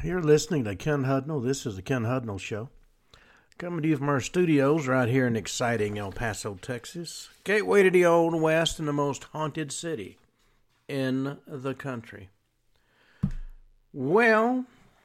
You're listening to Ken Hudnall. This is the Ken Hudnall Show. Coming to you from our studios right here in exciting El Paso, Texas. Gateway to the Old West and the most haunted city in the country. Well,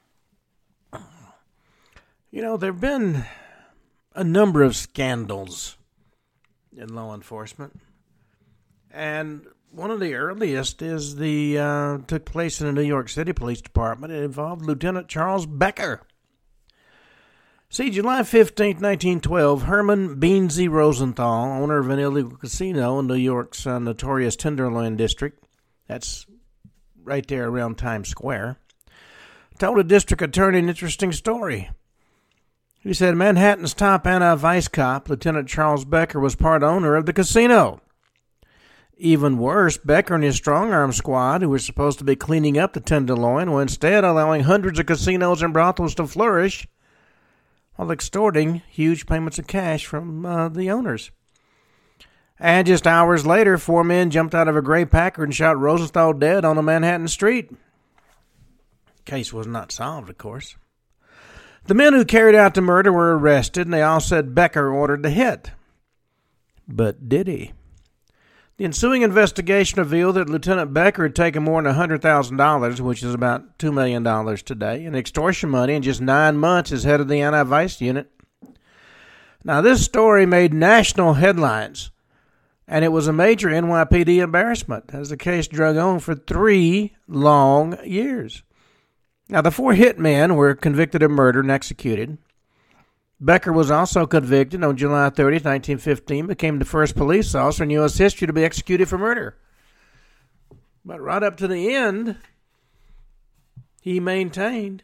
there have been a number of scandals in law enforcement. And one of the earliest took place in the New York City Police Department. It involved Lieutenant Charles Becker. See, July 15, 1912, Herman Beansy Rosenthal, owner of an illegal casino in New York's notorious Tenderloin district, that's right there around Times Square, told a district attorney an interesting story. He said Manhattan's top anti-vice cop, Lieutenant Charles Becker, was part owner of the casino. Even worse, Becker and his strong-arm squad, who were supposed to be cleaning up the Tenderloin, were instead allowing hundreds of casinos and brothels to flourish while extorting huge payments of cash from the owners. And just hours later, 4 men jumped out of a gray Packard and shot Rosenthal dead on a Manhattan street. Case was not solved, of course. The men who carried out the murder were arrested, and they all said Becker ordered the hit. But did he? The ensuing investigation revealed that Lieutenant Becker had taken more than $100,000, which is about $2 million today, in extortion money in just 9 months as head of the anti-vice unit. Now, this story made national headlines, and it was a major NYPD embarrassment as the case drug on for 3 long years. Now, the 4 hitmen were convicted of murder and executed. Becker was also convicted on July 30, 1915, became the first police officer in U.S. history to be executed for murder. But right up to the end, he maintained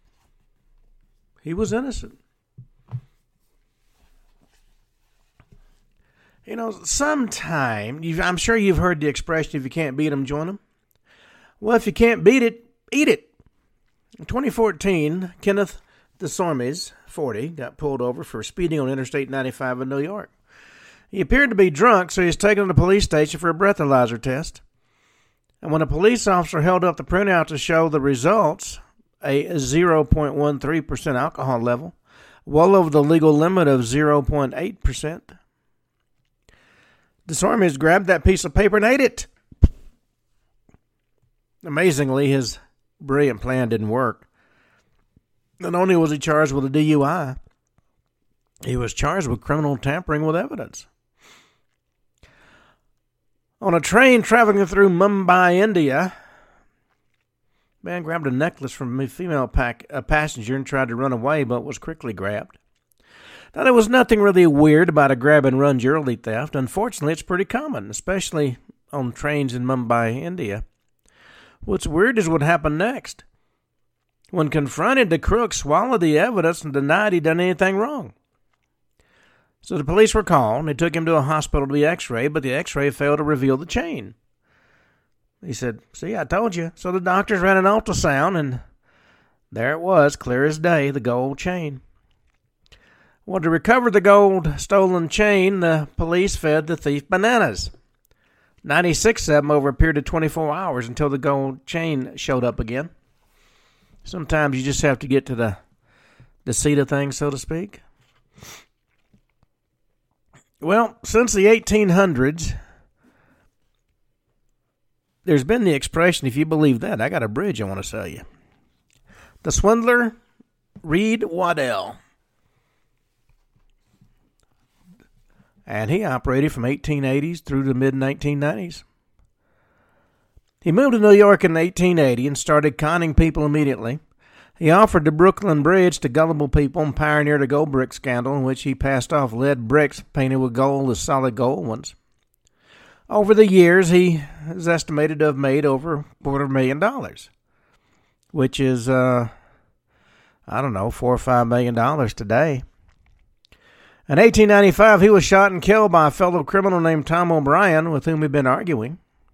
he was innocent. I'm sure you've heard the expression, if you can't beat them, join them. Well, if you can't beat it, eat it. In 2014, Kenneth DeSormes, 40, got pulled over for speeding on Interstate 95 in New York. He appeared to be drunk, so he was taken to the police station for a breathalyzer test. And when a police officer held up the printout to show the results, a 0.13% alcohol level, well over the legal limit of 0.8%, DeSormes grabbed that piece of paper and ate it. Amazingly, his brilliant plan didn't work. Not only was he charged with a DUI, he was charged with criminal tampering with evidence. On a train traveling through Mumbai, India, a man grabbed a necklace from a female passenger and tried to run away, but was quickly grabbed. Now, there was nothing really weird about a grab-and-run jewelry theft. Unfortunately, it's pretty common, especially on trains in Mumbai, India. What's weird is what happened next. When confronted, the crook swallowed the evidence and denied he'd done anything wrong. So the police were called, and they took him to a hospital to be x-rayed, but the x-ray failed to reveal the chain. He said, "See, I told you." So the doctors ran an ultrasound, and there it was, clear as day, the gold chain. Well, to recover the gold stolen chain, the police fed the thief bananas. 96 of them over a period of 24 hours until the gold chain showed up again. Sometimes you just have to get to the seat of things, so to speak. Well, since the 1800s, there's been the expression, if you believe that, I got a bridge I want to sell you. The swindler, Reed Waddell. And he operated from 1880s through the mid-1990s. He moved to New York in 1880 and started conning people immediately. He offered the Brooklyn Bridge to gullible people and pioneered a gold brick scandal in which he passed off lead bricks painted with gold as solid gold ones. Over the years, he is estimated to have made over $250,000, which is, $4 or $5 million today. In 1895, he was shot and killed by a fellow criminal named Tom O'Brien, with whom he'd been arguing.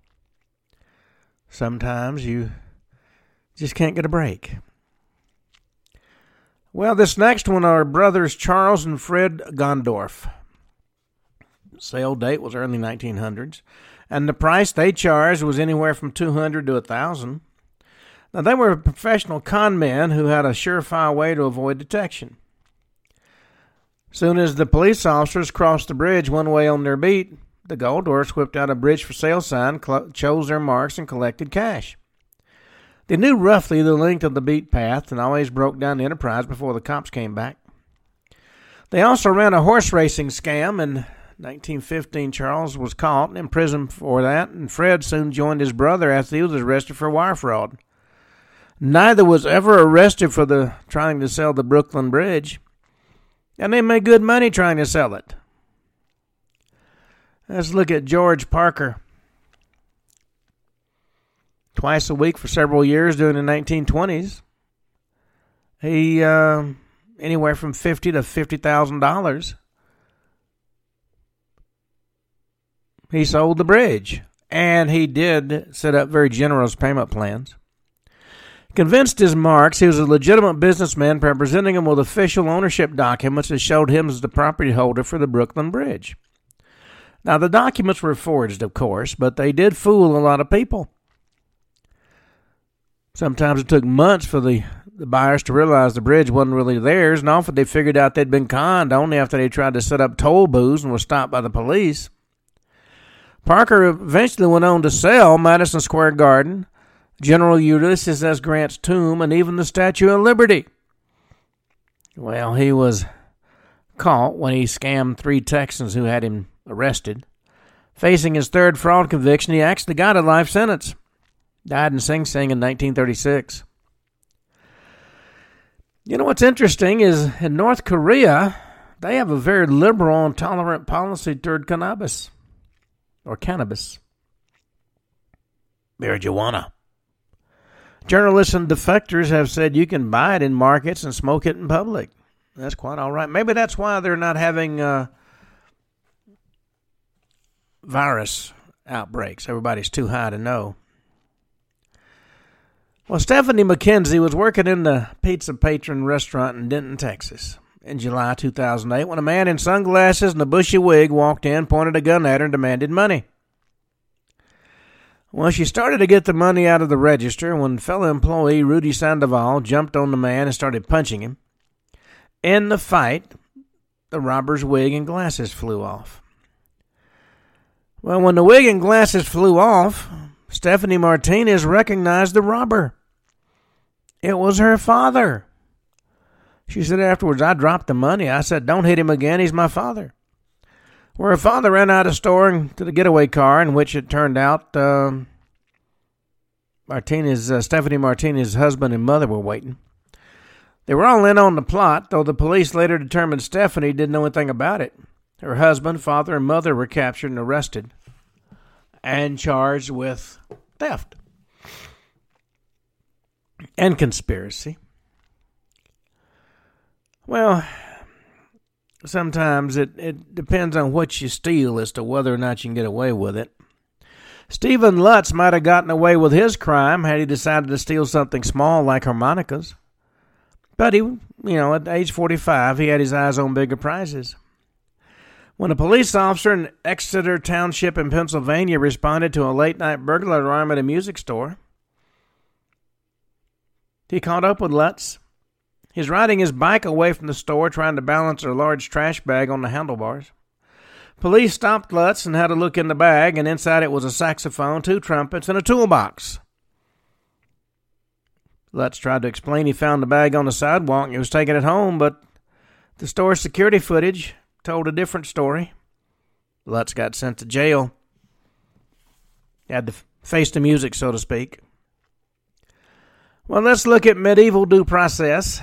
Sometimes you just can't get a break. Well, this next one are brothers Charles and Fred Gondorf. Sale date was early 1900s, and the price they charged was anywhere from $200 to $1,000. Now, they were professional con men who had a surefire way to avoid detection. Soon as the police officers crossed the bridge one way on their beat, the Goldorfs whipped out a bridge for sale sign, chose their marks, and collected cash. They knew roughly the length of the beat path and always broke down the enterprise before the cops came back. They also ran a horse racing scam. In 1915, Charles was caught and imprisoned for that, and Fred soon joined his brother after he was arrested for wire fraud. Neither was ever arrested for trying to sell the Brooklyn Bridge, and they made good money trying to sell it. Let's look at George Parker. Twice a week for several years during the 1920s, he anywhere from $50,000 to $50,000. He sold the bridge, and he did set up very generous payment plans. Convinced his marks, he was a legitimate businessman, presenting him with official ownership documents that showed him as the property holder for the Brooklyn Bridge. Now, the documents were forged, of course, but they did fool a lot of people. Sometimes it took months for the buyers to realize the bridge wasn't really theirs, and often they figured out they'd been conned only after they tried to set up toll booths and were stopped by the police. Parker eventually went on to sell Madison Square Garden, General Ulysses S. Grant's tomb, and even the Statue of Liberty. Well, he was caught when he scammed 3 Texans who had him arrested. Facing his third fraud conviction, he actually got a life sentence. Died in Sing Sing in 1936. You know what's interesting is in North Korea, they have a very liberal and tolerant policy toward cannabis. Or cannabis. Marijuana. Journalists and defectors have said you can buy it in markets and smoke it in public. That's quite all right. Maybe that's why they're not having virus outbreaks. Everybody's too high to know. Well, Stephanie McKenzie was working in the Pizza Patron restaurant in Denton, Texas, in July 2008 when a man in sunglasses and a bushy wig walked in, pointed a gun at her, and demanded money. Well, she started to get the money out of the register when fellow employee Rudy Sandoval jumped on the man and started punching him. In the fight, the robber's wig and glasses flew off. Well, when the wig and glasses flew off, Stephanie Martinez recognized the robber. It was her father. She said afterwards, "I dropped the money. I said, don't hit him again. He's my father." Well, her father ran out of the store to the getaway car, in which it turned out Stephanie Martinez's husband and mother were waiting. They were all in on the plot, though the police later determined Stephanie didn't know anything about it. Her husband, father, and mother were captured and arrested and charged with theft and conspiracy. Well, sometimes it depends on what you steal as to whether or not you can get away with it. Stephen Lutz might have gotten away with his crime had he decided to steal something small like harmonicas. But he, at age 45, he had his eyes on bigger prizes. When a police officer in Exeter Township in Pennsylvania responded to a late-night burglar alarm at a music store, he caught up with Lutz. He's riding his bike away from the store, trying to balance a large trash bag on the handlebars. Police stopped Lutz and had a look in the bag, and inside it was a saxophone, 2 trumpets, and a toolbox. Lutz tried to explain he found the bag on the sidewalk and he was taking it home, but the store's security footage told a different story. Lutz got sent to jail. He had to face the music, so to speak. Well, let's look at medieval due process.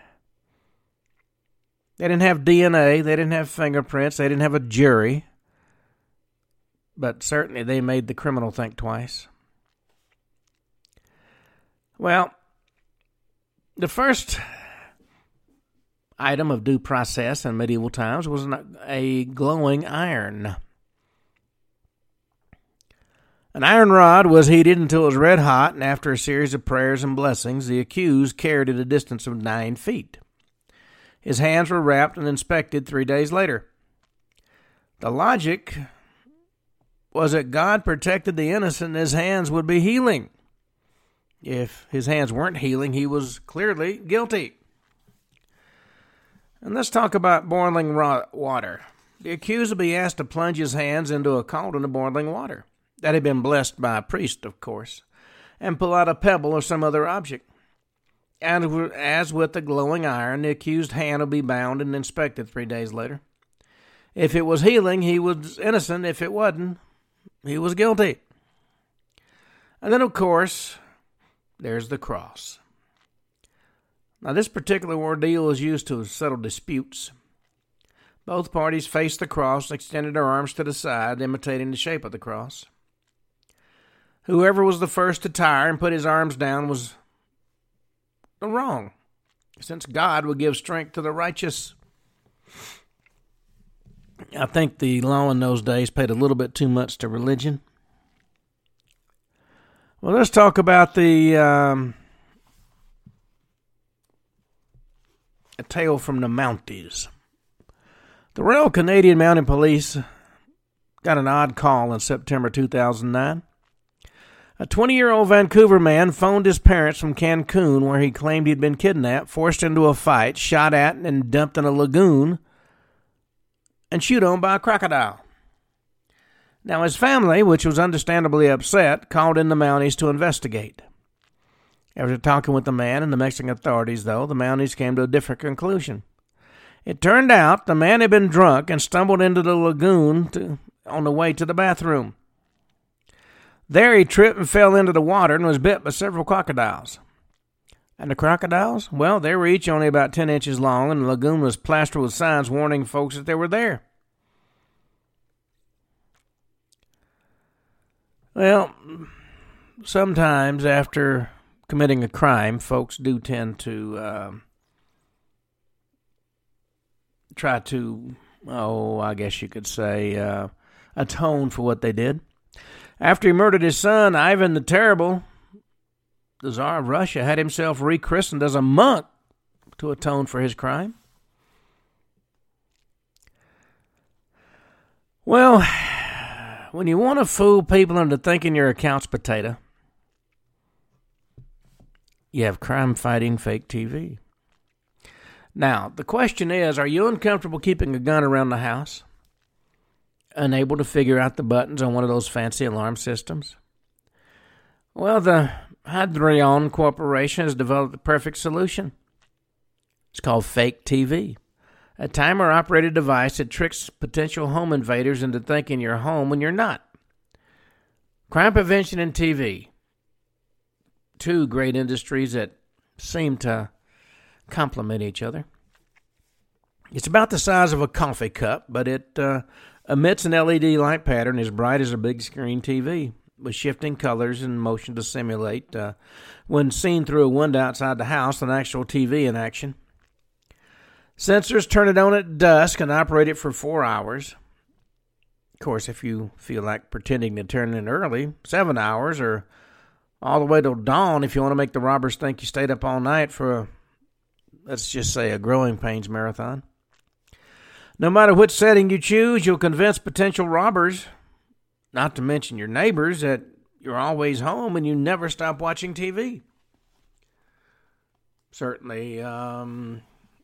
They didn't have DNA. They didn't have fingerprints. They didn't have a jury. But certainly they made the criminal think twice. Well, the first item of due process in medieval times was a glowing iron. An iron rod was heated until it was red hot, and after a series of prayers and blessings, the accused carried it a distance of 9 feet. His hands were wrapped and inspected 3 days later. The logic was that God protected the innocent and his hands would be healing. If his hands weren't healing, he was clearly guilty. And let's talk about boiling water. The accused will be asked to plunge his hands into a cauldron of boiling water that had been blessed by a priest, of course, and pull out a pebble or some other object. And as with the glowing iron, the accused's hand will be bound and inspected 3 days later. If it was healing, he was innocent. If it wasn't, he was guilty. And then, of course, there's the cross. Now, this particular ordeal is used to settle disputes. Both parties faced the cross and extended their arms to the side, imitating the shape of the cross. Whoever was the first to tire and put his arms down was wrong, since God would give strength to the righteous. I think the law in those days paid a little bit too much to religion. Well, let's talk about the a tale from the Mounties. The Royal Canadian Mounted Police got an odd call in September 2009. A 20-year-old Vancouver man phoned his parents from Cancun, where he claimed he'd been kidnapped, forced into a fight, shot at, and dumped in a lagoon, and chewed on by a crocodile. Now, his family, which was understandably upset, called in the Mounties to investigate. After talking with the man and the Mexican authorities, though, the Mounties came to a different conclusion. It turned out the man had been drunk and stumbled into the lagoon on the way to the bathroom. There he tripped and fell into the water and was bit by several crocodiles. And the crocodiles? Well, they were each only about 10 inches long, and the lagoon was plastered with signs warning folks that they were there. Well, sometimes after committing a crime, folks do tend to try to, I guess you could say, atone for what they did. After he murdered his son, Ivan the Terrible, the Tsar of Russia had himself rechristened as a monk to atone for his crime. Well, when you want to fool people into thinking you're a couch potato, you have crime-fighting fake TV. Now, the question is, are you uncomfortable keeping a gun around the house? Unable to figure out the buttons on one of those fancy alarm systems? Well, the Hadrian Corporation has developed the perfect solution. It's called fake TV, a timer-operated device that tricks potential home invaders into thinking you're home when you're not. Crime prevention and TV, two great industries that seem to complement each other. It's about the size of a coffee cup, but it emits an LED light pattern as bright as a big screen TV, with shifting colors and motion to simulate, when seen through a window outside the house, an actual TV in action. Sensors turn it on at dusk and operate it for 4 hours. Of course, if you feel like pretending to turn it early, 7 hours, or all the way till dawn if you want to make the robbers think you stayed up all night for, let's just say, a growing pains marathon. No matter which setting you choose, you'll convince potential robbers, not to mention your neighbors, that you're always home and you never stop watching TV. Certainly, it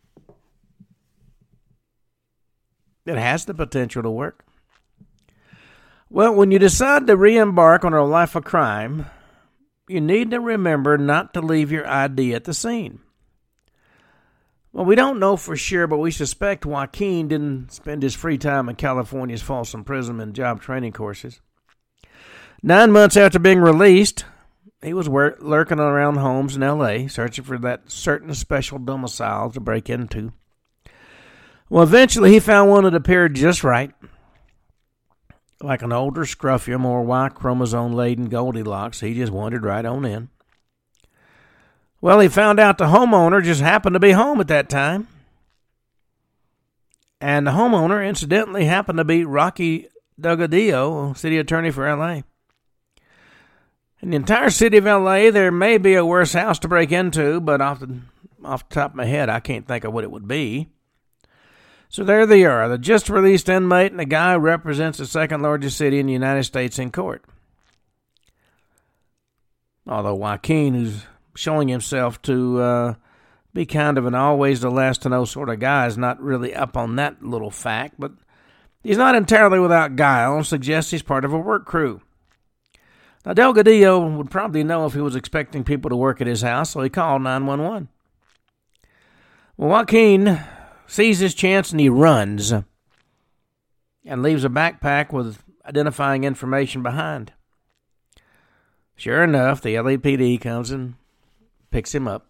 has the potential to work. Well, when you decide to re-embark on a life of crime, you need to remember not to leave your ID at the scene. Well, we don't know for sure, but we suspect Joaquin didn't spend his free time in California's false imprisonment and job training courses. 9 months after being released, he was lurking around homes in L.A., searching for that certain special domicile to break into. Well, eventually he found one that appeared just right, like an older, scruffier, more Y-chromosome-laden Goldilocks. He just wandered right on in. Well, he found out the homeowner just happened to be home at that time. And the homeowner, incidentally, happened to be Rocky Delgadillo, city attorney for L.A. In the entire city of L.A., there may be a worse house to break into, but off the top of my head, I can't think of what it would be. So there they are, the just-released inmate and the guy who represents the second-largest city in the United States in court. Although Joaquin, who's showing himself to be kind of an always the last to know sort of guy, is not really up on that little fact, but he's not entirely without guile and suggests he's part of a work crew. Now, Delgadillo would probably know if he was expecting people to work at his house, so he called 911. Well, Joaquin sees his chance and he runs and leaves a backpack with identifying information behind. Sure enough, the LAPD comes and picks him up.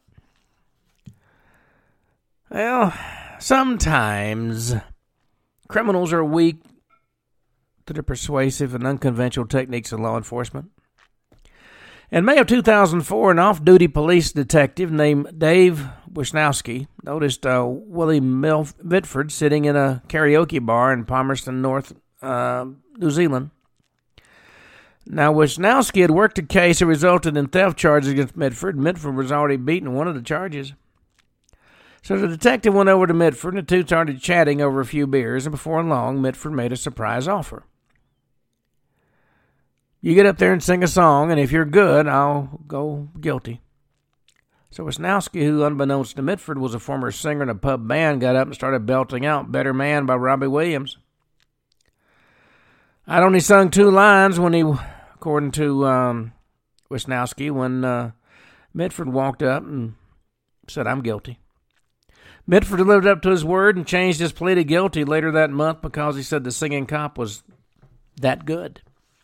Well, sometimes criminals are weak to the persuasive and unconventional techniques of law enforcement. In May of 2004, an off-duty police detective named Dave Wisnowski noticed Willie Mitford sitting in a karaoke bar in Palmerston North, New Zealand. Now, Wisnowski had worked a case that resulted in theft charges against Mitford. Mitford was already beaten one of the charges. So the detective went over to Mitford, and the two started chatting over a few beers, and before long, Mitford made a surprise offer. You get up there and sing a song, and if you're good, I'll go guilty. So Wisnowski, who unbeknownst to Mitford was a former singer in a pub band, got up and started belting out Better Man by Robbie Williams. I'd only sung 2 lines when he, according to Wisnowski, when Mitford walked up and said, I'm guilty. Mitford lived up to his word and changed his plea to guilty later that month because he said the singing cop was that good.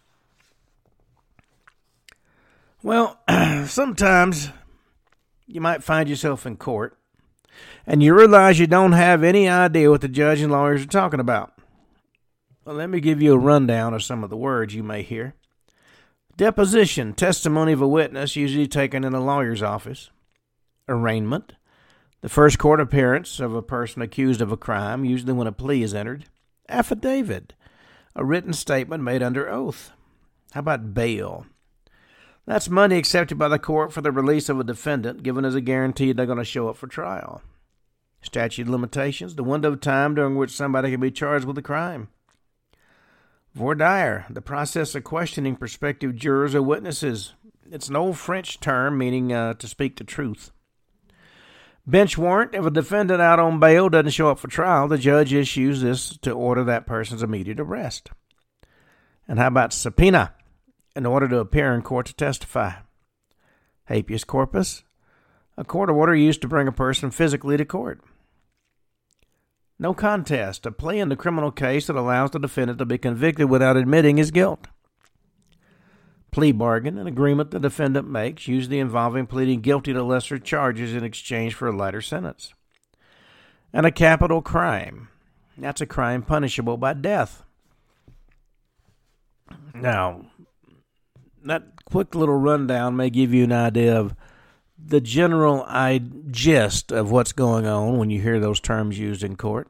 Well, sometimes you might find yourself in court and you realize you don't have any idea what the judge and lawyers are talking about. Well, let me give you a rundown of some of the words you may hear. Deposition, testimony of a witness, usually taken in a lawyer's office. Arraignment, the first court appearance of a person accused of a crime, usually when a plea is entered. Affidavit, a written statement made under oath. How about bail? That's money accepted by the court for the release of a defendant, given as a guarantee they're going to show up for trial. Statute of limitations, the window of time during which somebody can be charged with a crime. Voir dire, the process of questioning prospective jurors or witnesses. It's an old French term meaning to speak the truth. Bench warrant, if a defendant out on bail doesn't show up for trial, the judge issues this to order that person's immediate arrest. And how about subpoena? In order to appear in court to testify. Habeas corpus, a court order used to bring a person physically to court. No contest, a plea in the criminal case that allows the defendant to be convicted without admitting his guilt. Plea bargain, an agreement the defendant makes, usually involving pleading guilty to lesser charges in exchange for a lighter sentence. And a capital crime, that's a crime punishable by death. Now, that quick little rundown may give you an idea of the general gist of what's going on when you hear those terms used in court.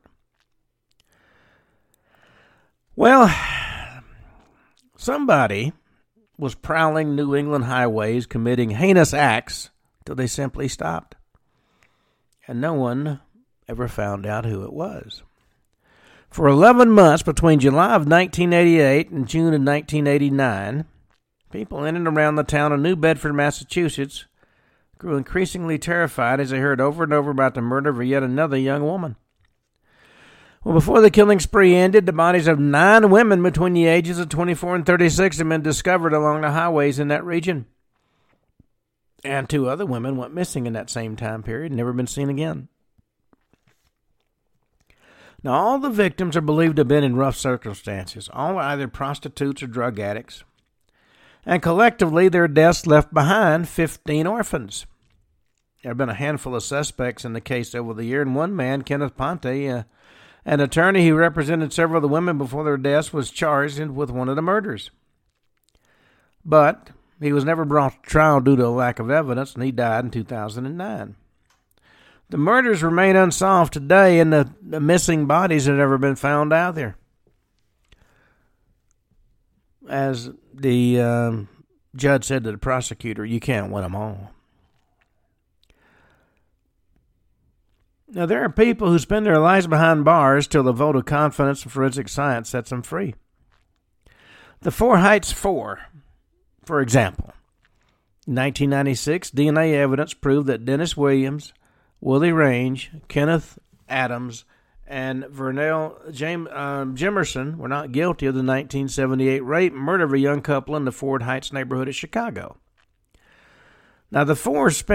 Well, somebody was prowling New England highways committing heinous acts till they simply stopped. And no one ever found out who it was. For 11 months between July of 1988 and June of 1989, people in and around the town of New Bedford, Massachusetts, grew increasingly terrified as they heard over and over about the murder of yet another young woman. Well, before the killing spree ended, the bodies of 9 women between the ages of 24 and 36 had been discovered along the highways in that region. And 2 other women went missing in that same time period and never been seen again. Now, all the victims are believed to have been in rough circumstances. All are either prostitutes or drug addicts. And collectively, their deaths left behind 15 orphans. There have been a handful of suspects in the case over the year, and one man, Kenneth Ponte, an attorney who represented several of the women before their deaths, was charged with one of the murders. But he was never brought to trial due to a lack of evidence, and he died in 2009. The murders remain unsolved today, and the missing bodies have never been found out there. As the judge said to the prosecutor, you can't win them all. Now, there are people who spend their lives behind bars till the vote of confidence in forensic science sets them free. The Four Heights Four, for example, In 1996, DNA evidence proved that Dennis Williams, Willie Range, Kenneth Adams, and Vernell Jimerson were not guilty of the 1978 rape and murder of a young couple in the Ford Heights neighborhood of Chicago. Now, the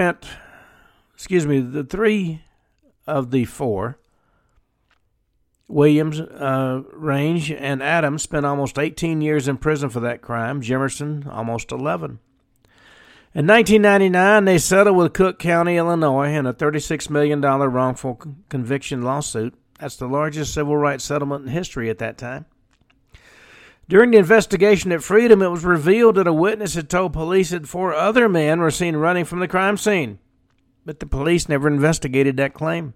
three of the four, Williams, Range, and Adams, spent almost 18 years in prison for that crime. Jimerson, almost 11. In 1999, they settled with Cook County, Illinois, in a $36 million wrongful conviction lawsuit. That's the largest civil rights settlement in history at that time. During the investigation at Freedom, it was revealed that a witness had told police that 4 other men were seen running from the crime scene, but the police never investigated that claim.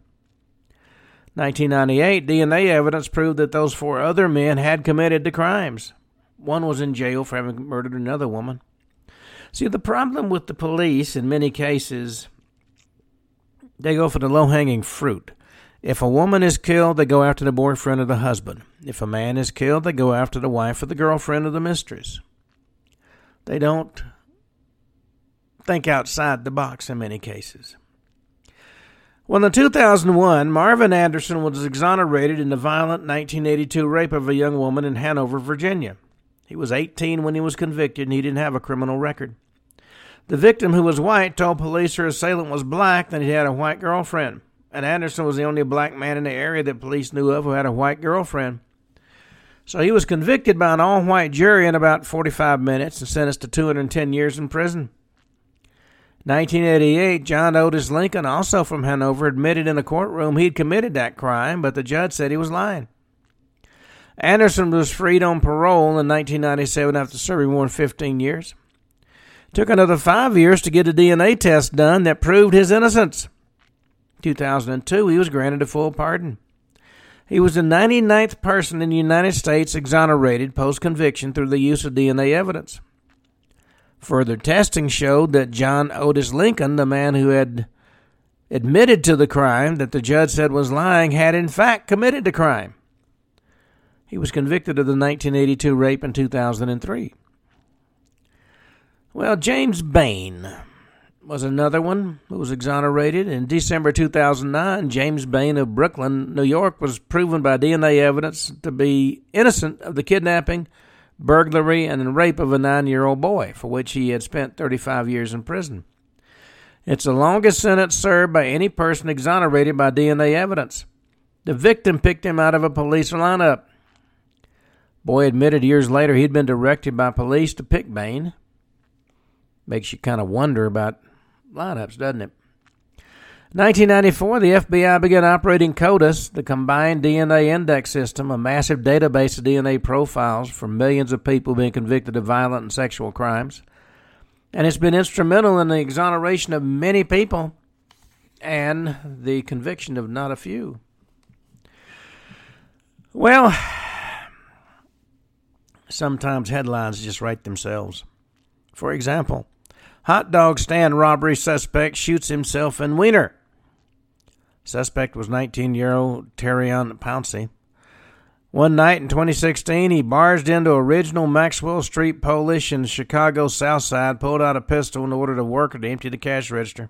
1998, DNA evidence proved that those 4 other men had committed the crimes. One was in jail for having murdered another woman. See, the problem with the police in many cases, they go for the low-hanging fruit. If a woman is killed, they go after the boyfriend or the husband. If a man is killed, they go after the wife or the girlfriend or the mistress. They don't think outside the box in many cases. Well, in 2001, Marvin Anderson was exonerated in the violent 1982 rape of a young woman in Hanover, Virginia. He was 18 when he was convicted, and he didn't have a criminal record. The victim, who was white, told police her assailant was black and he had a white girlfriend. And Anderson was the only black man in the area that police knew of who had a white girlfriend. So he was convicted by an all-white jury in about 45 minutes and sentenced to 210 years in prison. 1988, John Otis Lincoln, also from Hanover, admitted in a courtroom he'd committed that crime, but the judge said he was lying. Anderson was freed on parole in 1997 after serving more than 15 years. Took another 5 years to get a DNA test done that proved his innocence. 2002, he was granted a full pardon. He was the 99th person in the United States exonerated post-conviction through the use of DNA evidence. Further testing showed that John Otis Lincoln, the man who had admitted to the crime that the judge said was lying, had in fact committed the crime. He was convicted of the 1982 rape in 2003. Well, James Bain was another one who was exonerated. In December 2009, James Bain of Brooklyn, New York, was proven by DNA evidence to be innocent of the kidnapping, burglary, and rape of a 9-year-old boy, for which he had spent 35 years in prison. It's the longest sentence served by any person exonerated by DNA evidence. The victim picked him out of a police lineup. Boy admitted years later he'd been directed by police to pick Bain. Makes you kind of wonder about lineups, doesn't it? 1994, the FBI began operating CODIS, the Combined DNA Index System, a massive database of DNA profiles from millions of people being convicted of violent and sexual crimes. And it's been instrumental in the exoneration of many people and the conviction of not a few. Well, sometimes headlines just write themselves. For example, hot dog stand robbery suspect shoots himself in wiener. Suspect was 19-year-old Terrion Pouncey. One night in 2016, he barged into original Maxwell Street Polish in Chicago's South Side, pulled out a pistol and ordered a worker to empty the cash register.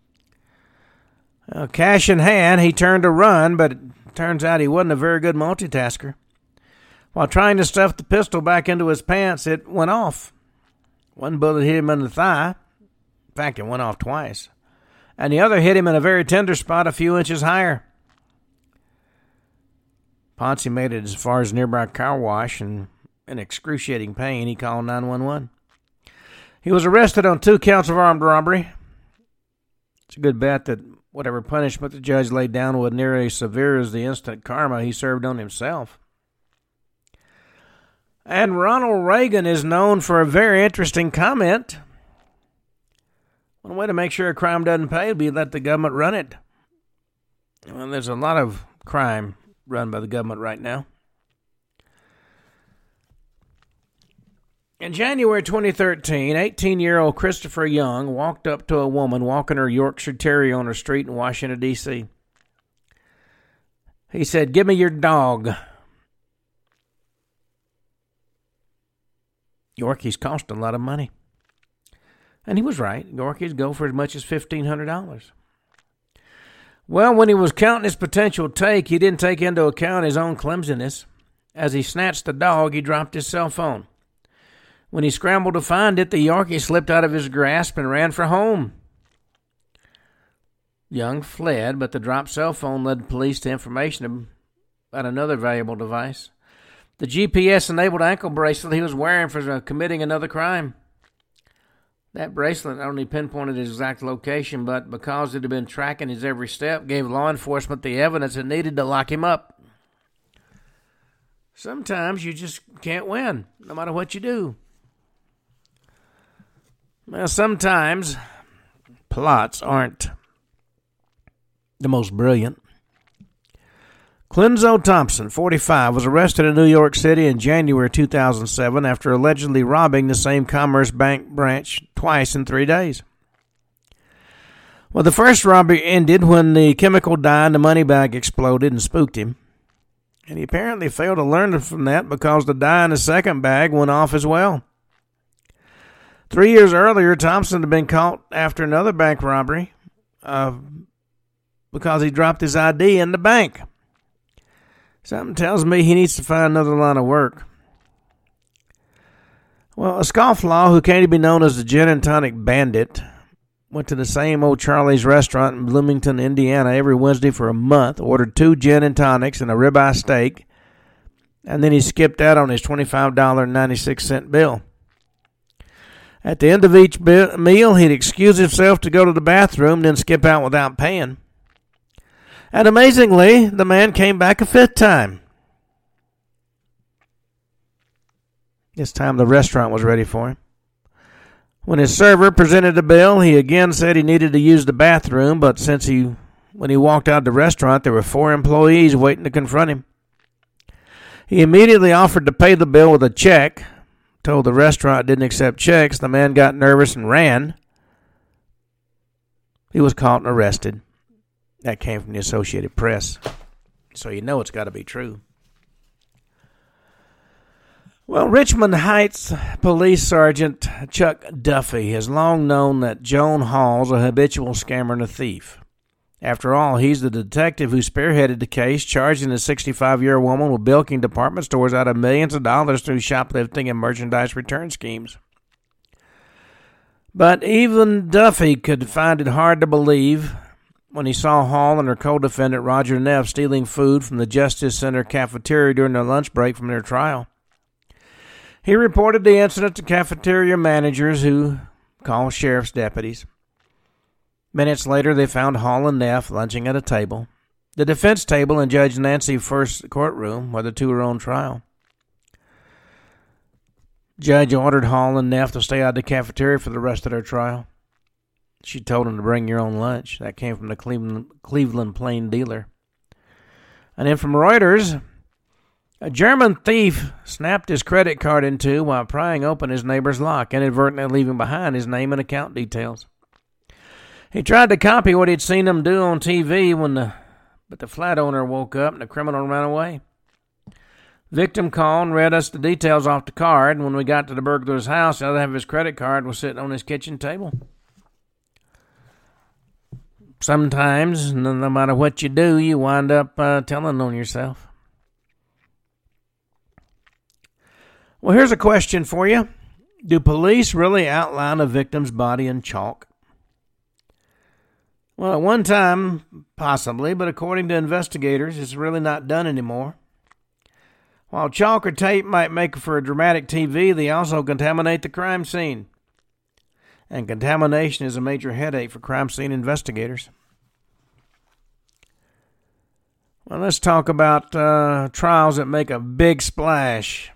Cash in hand, he turned to run, but it turns out he wasn't a very good multitasker. While trying to stuff the pistol back into his pants, it went off. One bullet hit him in the thigh. In fact, it went off twice. And the other hit him in a very tender spot a few inches higher. Pouncey made it as far as a nearby car wash, and in excruciating pain, he called 911. He was arrested on 2 counts of armed robbery. It's a good bet that whatever punishment the judge laid down was nearly as severe as the instant karma he served on himself. And Ronald Reagan is known for a very interesting comment. One way to make sure a crime doesn't pay would be let the government run it. Well, there's a lot of crime run by the government right now. In January 2013, 18-year-old Christopher Young walked up to a woman walking her Yorkshire Terrier on her street in Washington, D.C. He said, "Give me your dog." Yorkies cost a lot of money. And he was right. Gorky'd go for as much as $1,500. Well, when he was counting his potential take, he didn't take into account his own clumsiness. As he snatched the dog, he dropped his cell phone. When he scrambled to find it, the Yorkie slipped out of his grasp and ran for home. Young fled, but the dropped cell phone led police to information about another valuable device. The GPS-enabled ankle bracelet he was wearing for committing another crime. That bracelet not only pinpointed his exact location, but because it had been tracking his every step, gave law enforcement the evidence it needed to lock him up. Sometimes you just can't win, no matter what you do. Well, sometimes plots aren't the most brilliant. Clenzo Thompson, 45, was arrested in New York City in January 2007 after allegedly robbing the same Commerce Bank branch twice in 3 days. Well, the first robbery ended when the chemical dye in the money bag exploded and spooked him. And he apparently failed to learn from that because the dye in the second bag went off as well. 3 years earlier, Thompson had been caught after another bank robbery because he dropped his ID in the bank. Something tells me he needs to find another line of work. Well, a scofflaw who came to be known as the Gin and Tonic Bandit went to the same old Charlie's restaurant in Bloomington, Indiana every Wednesday for a month, ordered 2 gin and tonics and a ribeye steak, and then he skipped out on his $25.96 bill. At the end of each meal, he'd excuse himself to go to the bathroom, then skip out without paying. And amazingly, the man came back a 5th time. This time the restaurant was ready for him. When his server presented the bill, he again said he needed to use the bathroom, but when he walked out of the restaurant, there were 4 employees waiting to confront him. He immediately offered to pay the bill with a check, told the restaurant didn't accept checks. The man got nervous and ran. He was caught and arrested. That came from the Associated Press. So you know it's got to be true. Well, Richmond Heights Police Sergeant Chuck Duffy has long known that Joan Hall's a habitual scammer and a thief. After all, he's the detective who spearheaded the case, charging a 65-year-old woman with bilking department stores out of millions of dollars through shoplifting and merchandise return schemes. But even Duffy could find it hard to believe when he saw Hall and her co-defendant Roger Neff stealing food from the Justice Center cafeteria during their lunch break from their trial. He reported the incident to cafeteria managers who called sheriff's deputies. Minutes later, they found Hall and Neff lunching at a table, the defense table in Judge Nancy First's courtroom where the two were on trial. Judge ordered Hall and Neff to stay out of the cafeteria for the rest of their trial. She told them to bring your own lunch. That came from the Cleveland Plain Dealer. And then from Reuters, a German thief snapped his credit card in two while prying open his neighbor's lock, inadvertently leaving behind his name and account details. He tried to copy what he'd seen them do on TV but the flat owner woke up and the criminal ran away. Victim called and read us the details off the card. When we got to the burglar's house, the other half of his credit card was sitting on his kitchen table. Sometimes, no matter what you do, you wind up telling on yourself. Well, here's a question for you. Do police really outline a victim's body in chalk? Well, at one time, possibly, but according to investigators, it's really not done anymore. While chalk or tape might make for a dramatic TV, they also contaminate the crime scene. And contamination is a major headache for crime scene investigators. Well, let's talk about trials that make a big splash.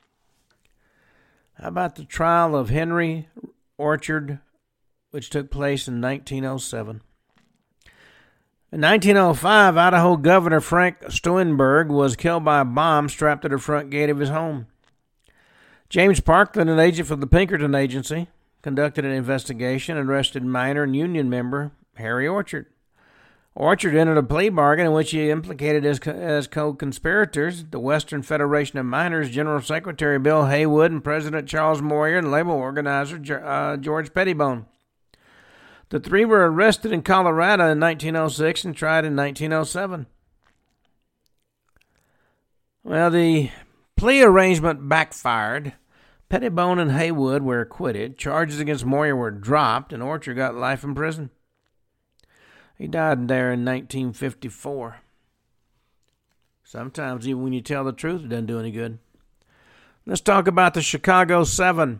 How about the trial of Henry Orchard, which took place in 1907? In 1905, Idaho Governor Frank Steunenberg was killed by a bomb strapped to the front gate of his home. James Parkland, an agent for the Pinkerton Agency, conducted an investigation and arrested miner and union member Harry Orchard. Orchard entered a plea bargain in which he implicated as co-conspirators the Western Federation of Miners General Secretary Bill Haywood and President Charles Moyer and labor organizer George Pettibone. The three were arrested in Colorado in 1906 and tried in 1907. Well, the plea arrangement backfired. Pettibone and Haywood were acquitted. Charges against Moyer were dropped, and Orchard got life in prison. He died there in 1954. Sometimes, even when you tell the truth, it doesn't do any good. Let's talk about the Chicago Seven.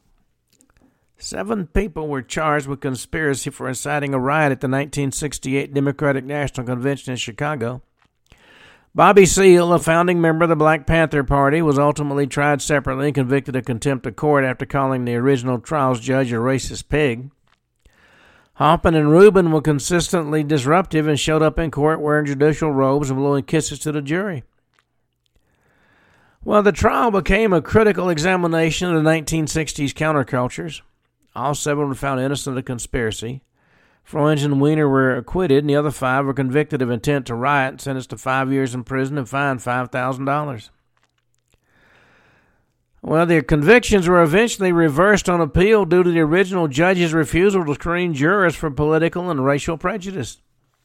7 people were charged with conspiracy for inciting a riot at the 1968 Democratic National Convention in Chicago. Bobby Seale, a founding member of the Black Panther Party, was ultimately tried separately and convicted of contempt of court after calling the original trials judge a racist pig. Hoffman and Rubin were consistently disruptive and showed up in court wearing judicial robes and blowing kisses to the jury. Well, the trial became a critical examination of the 1960s countercultures. All 7 were found innocent of conspiracy. Freund and Weiner were acquitted, and the other 5 were convicted of intent to riot and sentenced to 5 years in prison and fined $5,000. Well, their convictions were eventually reversed on appeal due to the original judge's refusal to screen jurors for political and racial prejudice.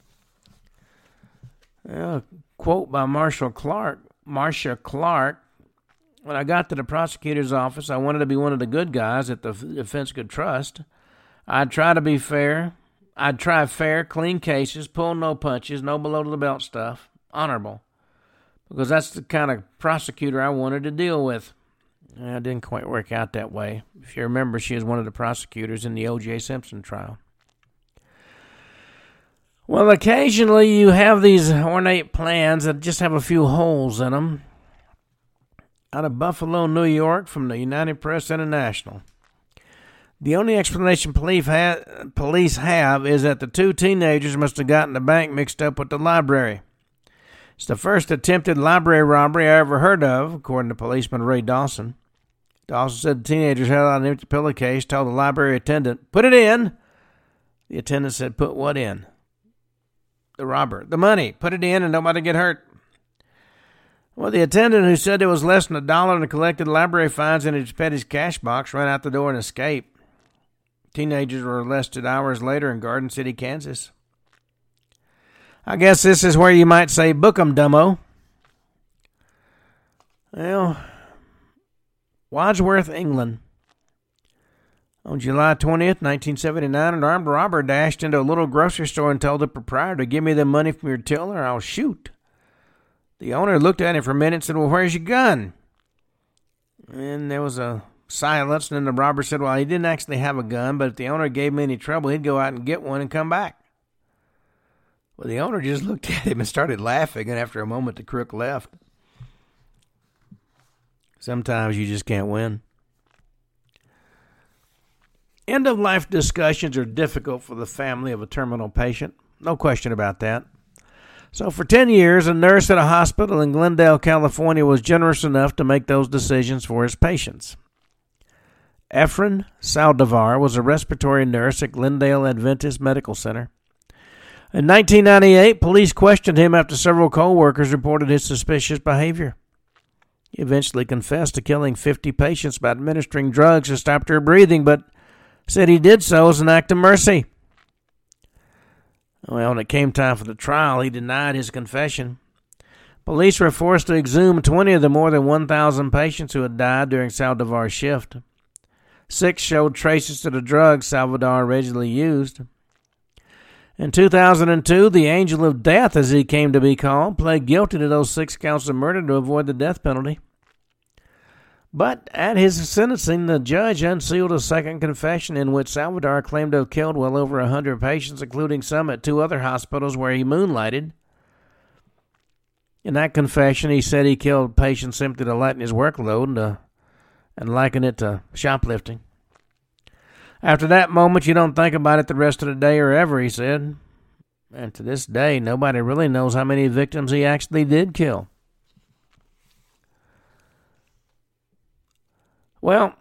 A quote by Marcia Clark. When I got to the prosecutor's office, I wanted to be one of the good guys that the defense could trust. I'd try fair, clean cases, pull no punches, no below-the-belt stuff, honorable, because that's the kind of prosecutor I wanted to deal with. It didn't quite work out that way. If you remember, she was one of the prosecutors in the O.J. Simpson trial. Well, occasionally you have these ornate plans that just have a few holes in them. Out of Buffalo, New York, from the United Press International. The only explanation police have is that the 2 teenagers must have gotten the bank mixed up with the library. It's the first attempted library robbery I ever heard of, according to policeman Ray Dawson. Dawson said the teenagers held out an empty pillowcase, told the library attendant, "Put it in." The attendant said, "Put what in?" The robber. "The money. Put it in and nobody get hurt." Well, the attendant, who said there was less than $1 in the collected library fines in his petty's cash box, ran out the door and escaped. Teenagers were arrested hours later in Garden City, Kansas. I guess this is where you might say, "Book 'em, dumbo." Well, Wadsworth, England. On July 20th, 1979, an armed robber dashed into a little grocery store and told the proprietor, "Give me the money from your till or I'll shoot." The owner looked at him for a minute and said, "Well, where's your gun?" And there was a silence, and then the robber said, "Well, he didn't actually have a gun, but if the owner gave me any trouble, he'd go out and get one and come back." Well, the owner just looked at him and started laughing, and after a moment, the crook left. Sometimes you just can't win. End-of-life discussions are difficult for the family of a terminal patient. No question about that. So for 10 years, a nurse at a hospital in Glendale, California was generous enough to make those decisions for his patients. Efren Saldivar was a respiratory nurse at Glendale Adventist Medical Center. In 1998, police questioned him after several co-workers reported his suspicious behavior. He eventually confessed to killing 50 patients by administering drugs to stop their breathing, but said he did so as an act of mercy. Well, when it came time for the trial, he denied his confession. Police were forced to exhume 20 of the more than 1,000 patients who had died during Saldivar's shift. 6 showed traces to the drugs Saldivar originally used. In 2002, the Angel of Death, as he came to be called, pled guilty to those 6 counts of murder to avoid the death penalty. But at his sentencing, the judge unsealed a second confession in which Saldivar claimed to have killed well over 100 patients, including some at 2 other hospitals where he moonlighted. In that confession, he said he killed patients simply to lighten his workload and liken it to shoplifting. After that moment, you don't think about it the rest of the day or ever, he said. And to this day, nobody really knows how many victims he actually did kill. Well,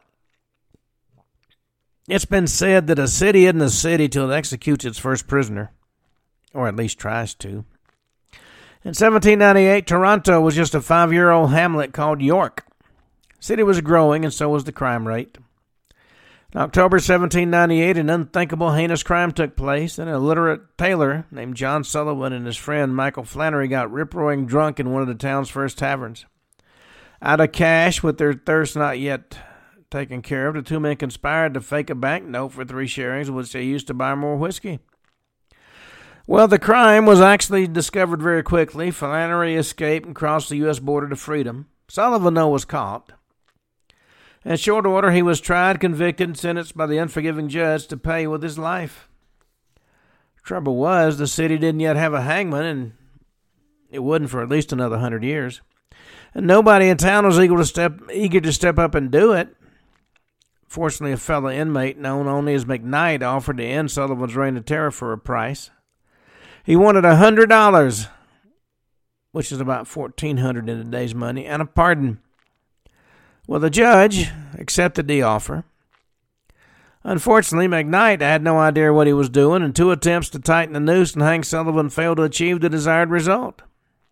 it's been said that a city isn't a city till it executes its first prisoner. or at least tries to. In 1798, Toronto was just a 5-year-old hamlet called York. The city was growing, and so was the crime rate. In October 1798, an unthinkable, heinous crime took place. An illiterate tailor named John Sullivan and his friend Michael Flannery got rip-roaring drunk in one of the town's first taverns. Out of cash, with their thirst not yet taken care of, the two men conspired to fake a banknote for 3 shillings, which they used to buy more whiskey. Well, the crime was actually discovered very quickly. Flannery escaped and crossed the U.S. border to freedom. Sullivan, though, was caught. In short order, he was tried, convicted, and sentenced by the unforgiving judge to pay with his life. Trouble was, the city didn't yet have a hangman, and it wouldn't for at least another 100 years. And nobody in town was eager to step up and do it. Fortunately, a fellow inmate known only as McKnight offered to end Sullivan's reign of terror for a price. He wanted $100, which is about $1,400 in today's money, and a pardon. Well, the judge accepted the offer. Unfortunately, McKnight had no idea what he was doing, and 2 attempts to tighten the noose and hang Sullivan failed to achieve the desired result.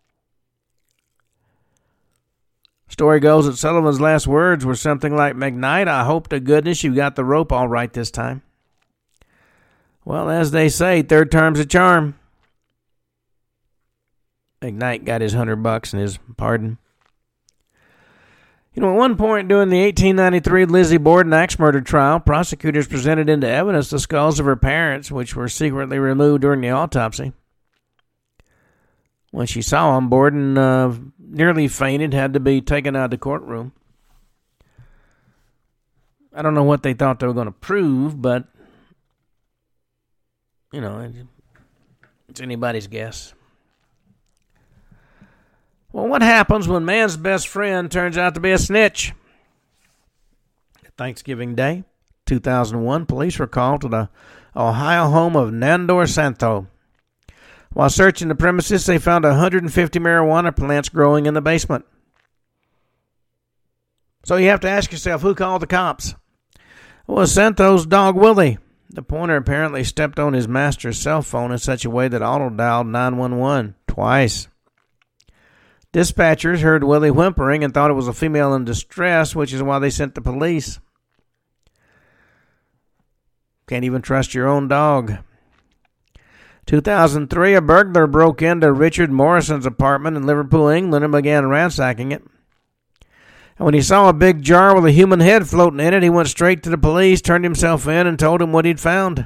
Story goes that Sullivan's last words were something like, "McKnight, I hope to goodness you got the rope all right this time." Well, as they say, 3rd term's a charm. McKnight got his $100 and his pardon. At one point during the 1893 Lizzie Borden axe murder trial, prosecutors presented into evidence the skulls of her parents, which were secretly removed during the autopsy. When she saw them, Borden nearly fainted, had to be taken out of the courtroom. I don't know what they thought they were going to prove, but, it's anybody's guess. Well, what happens when man's best friend turns out to be a snitch? Thanksgiving Day, 2001, police were called to the Ohio home of Nandor Santo. While searching the premises, they found 150 marijuana plants growing in the basement. So you have to ask yourself, who called the cops? It was Santo's dog, Willie. The pointer apparently stepped on his master's cell phone in such a way that auto-dialed 911 twice. Dispatchers heard Willie whimpering and thought it was a female in distress, which is why they sent the police. Can't even trust your own dog. 2003, a burglar broke into Richard Morrison's apartment in Liverpool, England, and began ransacking it. And when he saw a big jar with a human head floating in it, he went straight to the police, turned himself in, and told them what he'd found.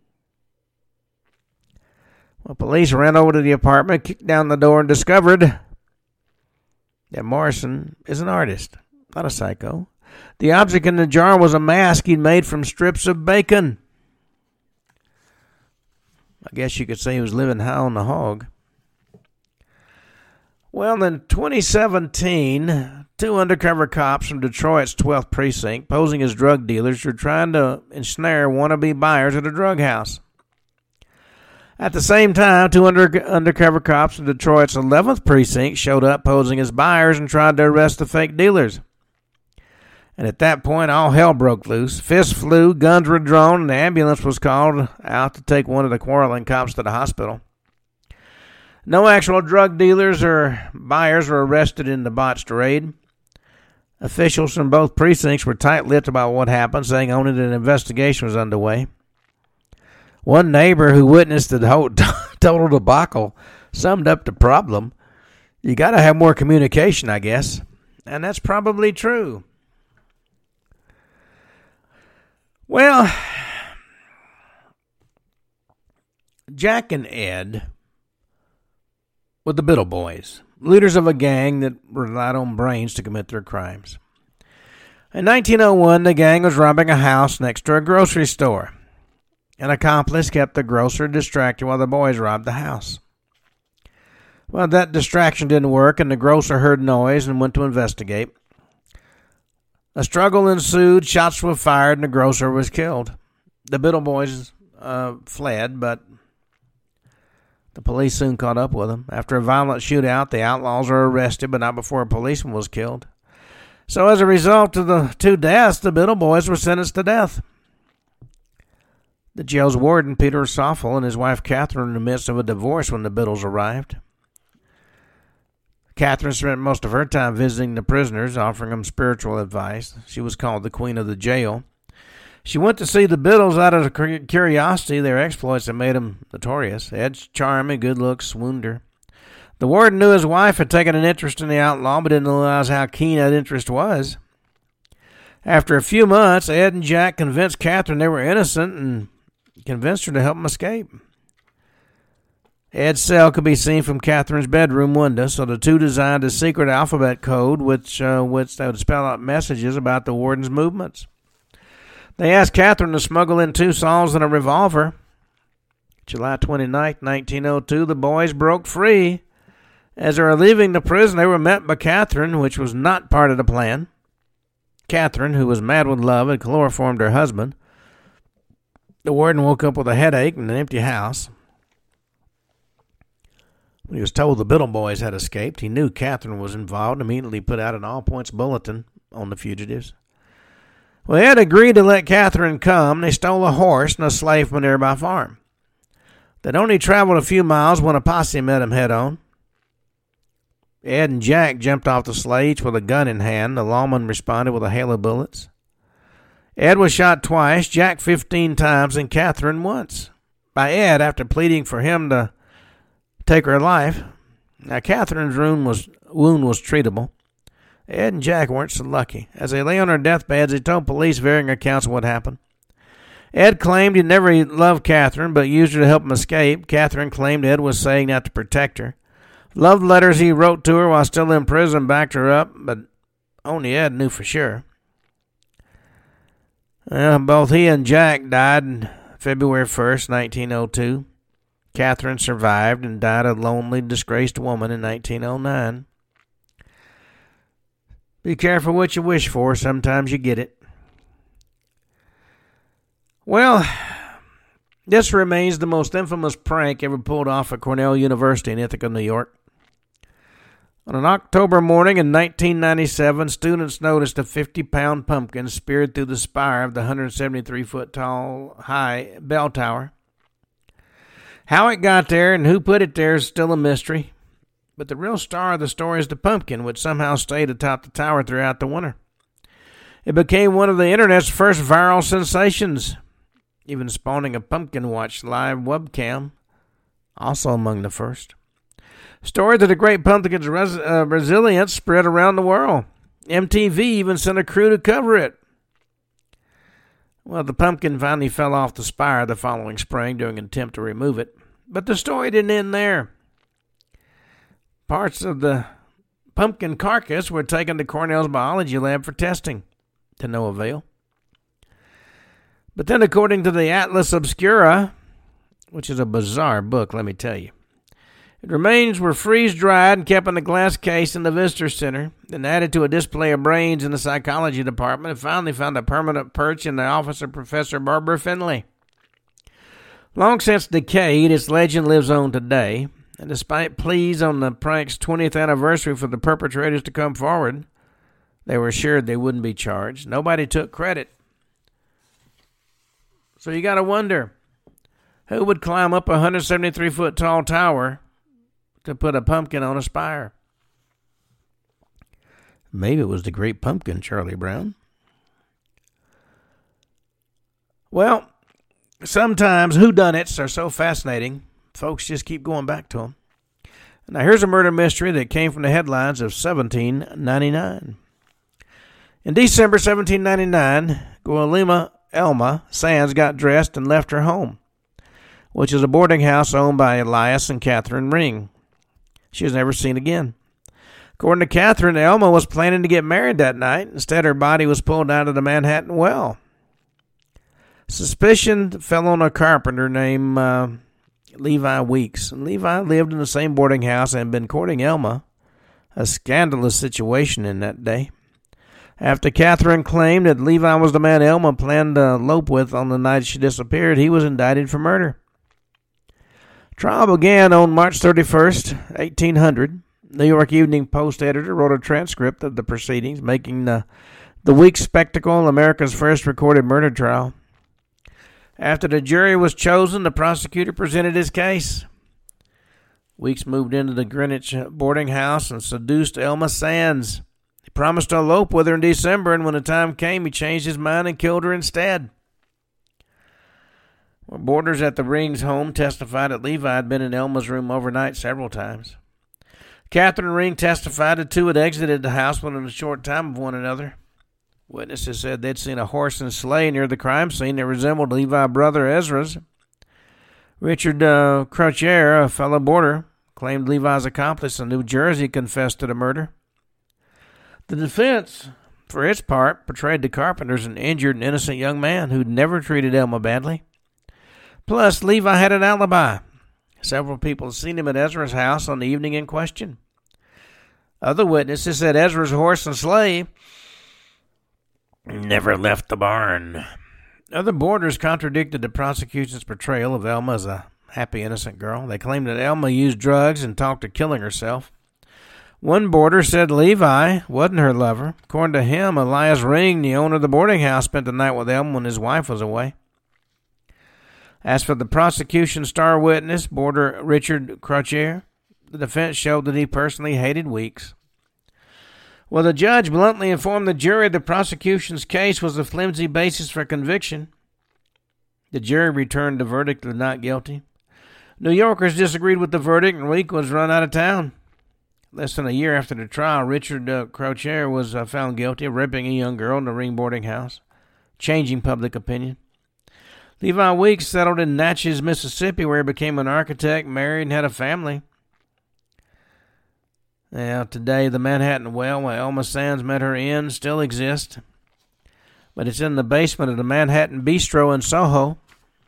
Well, police ran over to the apartment, kicked down the door, and discovered that Morrison is an artist, not a psycho. The object in the jar was a mask he'd made from strips of bacon. I guess you could say he was living high on the hog. Well, in 2017, 2 undercover cops from Detroit's 12th Precinct, posing as drug dealers, were trying to ensnare wannabe buyers at a drug house. At the same time, 2 undercover cops from Detroit's 11th Precinct showed up posing as buyers and tried to arrest the fake dealers. And at that point, all hell broke loose. Fists flew, guns were drawn, and the ambulance was called out to take one of the quarreling cops to the hospital. No actual drug dealers or buyers were arrested in the botched raid. Officials from both precincts were tight-lipped about what happened, saying only that an investigation was underway. One neighbor who witnessed the whole total debacle summed up the problem. You got to have more communication, I guess. And that's probably true. Well, Jack and Ed were the Biddle Boys, leaders of a gang that relied on brains to commit their crimes. In 1901, the gang was robbing a house next to a grocery store. An accomplice kept the grocer distracted while the boys robbed the house. Well, that distraction didn't work, and the grocer heard noise and went to investigate. A struggle ensued, shots were fired, and the grocer was killed. The Biddle Boys fled, but the police soon caught up with them. After a violent shootout, the outlaws were arrested, but not before a policeman was killed. So as a result of the 2 deaths, the Biddle Boys were sentenced to death. The jail's warden, Peter Soffel, and his wife Catherine were in the midst of a divorce when the Biddles arrived. Catherine spent most of her time visiting the prisoners, offering them spiritual advice. She was called the Queen of the Jail. She went to see the Biddles out of curiosity. Their exploits had made them notorious. Ed's charm and good looks swooned her. The warden knew his wife had taken an interest in the outlaw, but didn't realize how keen that interest was. After a few months, Ed and Jack convinced Catherine they were innocent and convinced her to help them escape. Ed's cell could be seen from Catherine's bedroom window, so the two designed a secret alphabet code which they would spell out messages about the warden's movements. They asked Catherine to smuggle in 2 saws and a revolver. July 29, 1902, the boys broke free. As they were leaving the prison, they were met by Catherine, which was not part of the plan. Catherine, who was mad with love, had chloroformed her husband. The warden woke up with a headache and an empty house. When he was told the Biddle boys had escaped, he knew Catherine was involved and immediately put out an all-points bulletin on the fugitives. Well, Ed agreed to let Catherine come. They stole a horse and a slave from a nearby farm. They'd only traveled a few miles when a posse met them head-on. Ed and Jack jumped off the sledge with a gun in hand. The lawman responded with a hail of bullets. Ed was shot twice, Jack 15 times, and Catherine once, by Ed after pleading for him to take her life. Now, Catherine's wound was treatable. Ed and Jack weren't so lucky. As they lay on their deathbeds, they told police varying accounts of what happened. Ed claimed he never loved Catherine, but used her to help him escape. Catherine claimed Ed was saying that to protect her. Love letters he wrote to her while still in prison backed her up, but only Ed knew for sure. Both he and Jack died February 1st, 1902. Catherine survived and died a lonely, disgraced woman in 1909. Be careful what you wish for. Sometimes you get it. Well, this remains the most infamous prank ever pulled off at Cornell University in Ithaca, New York. On an October morning in 1997, students noticed a 50-pound pumpkin speared through the spire of the 173-foot-tall high bell tower. How it got there and who put it there is still a mystery, but the real star of the story is the pumpkin, which somehow stayed atop the tower throughout the winter. It became one of the internet's first viral sensations, even spawning a Pumpkin Watch live webcam, also among the first. Stories of the great pumpkin's resilience spread around the world. MTV even sent a crew to cover it. Well, the pumpkin finally fell off the spire the following spring during an attempt to remove it. But the story didn't end there. Parts of the pumpkin carcass were taken to Cornell's biology lab for testing, to no avail. But then, according to the Atlas Obscura, which is a bizarre book, let me tell you, the remains were freeze-dried and kept in a glass case in the visitor center, then added to a display of brains in the psychology department, and finally found a permanent perch in the office of Professor Barbara Finley. Long since decayed, its legend lives on today, and despite pleas on the prank's 20th anniversary for the perpetrators to come forward, they were assured they wouldn't be charged. Nobody took credit. So you got to wonder, who would climb up a 173-foot-tall tower to put a pumpkin on a spire? Maybe it was the Great Pumpkin, Charlie Brown. Well, sometimes whodunits are so fascinating, folks just keep going back to them. Now, here's a murder mystery that came from the headlines of 1799. In December 1799, Guillermina Elma Sands got dressed and left her home, which is a boarding house owned by Elias and Catherine Ring. She was never seen again. According to Catherine, Elma was planning to get married that night. Instead, her body was pulled out of the Manhattan well. Suspicion fell on a carpenter named Levi Weeks. And Levi lived in the same boarding house and had been courting Elma, a scandalous situation in that day. After Catherine claimed that Levi was the man Elma planned to elope with on the night she disappeared, he was indicted for murder. Trial began on March 31st, 1800. New York Evening Post editor wrote a transcript of the proceedings, making the week's spectacle America's first recorded murder trial. After the jury was chosen, the prosecutor presented his case. Weeks moved into the Greenwich boarding house and seduced Elma Sands. He promised to elope with her in December, and when the time came, he changed his mind and killed her instead. Well, boarders at the Rings home testified that Levi had been in Elma's room overnight several times. Catherine Ring testified the two had exited the house within a short time of one another. Witnesses said they'd seen a horse and sleigh near the crime scene that resembled Levi's brother Ezra's. Richard Crocier, a fellow boarder, claimed Levi's accomplice in New Jersey confessed to the murder. The defense, for its part, portrayed the Carpenter as an injured and innocent young man who'd never treated Elma badly. Plus, Levi had an alibi. Several people had seen him at Ezra's house on the evening in question. Other witnesses said Ezra's horse and sleigh never left the barn. Other boarders contradicted the prosecution's portrayal of Elma as a happy, innocent girl. They claimed that Elma used drugs and talked of killing herself. One boarder said Levi wasn't her lover. According to him, Elias Ring, the owner of the boarding house, spent the night with Elma when his wife was away. As for the prosecution's star witness, boarder Richard Crocier, the defense showed that he personally hated Weeks. Well, the judge bluntly informed the jury the prosecution's case was a flimsy basis for conviction. The jury returned the verdict of not guilty. New Yorkers disagreed with the verdict, and Weeks was run out of town. Less than a year after the trial, Richard Crocier was found guilty of raping a young girl in the Ring boarding house, changing public opinion. Levi Weeks settled in Natchez, Mississippi, where he became an architect, married, and had a family. Now, today, the Manhattan well where Elma Sands met her end still exists, but it's in the basement of the Manhattan Bistro in Soho.